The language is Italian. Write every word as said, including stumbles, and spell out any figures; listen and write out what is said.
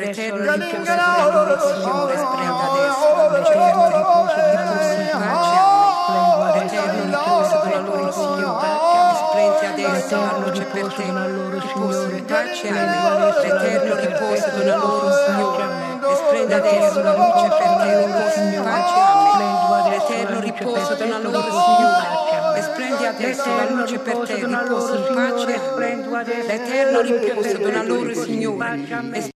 l'eterno riposo della loro Signore, splenda adesso, l'eterno riposo in pace, l'eterno riposo della loro Signore, splenda adesso la luce per te, riposo in pace, l'eterno riposo della loro Signore, splenda adesso la luce per te, riposo in pace, l'eterno riposo della loro Signore, sprendi adesso la luce per te, riposo in pace, l'eterno riposo della loro Signore.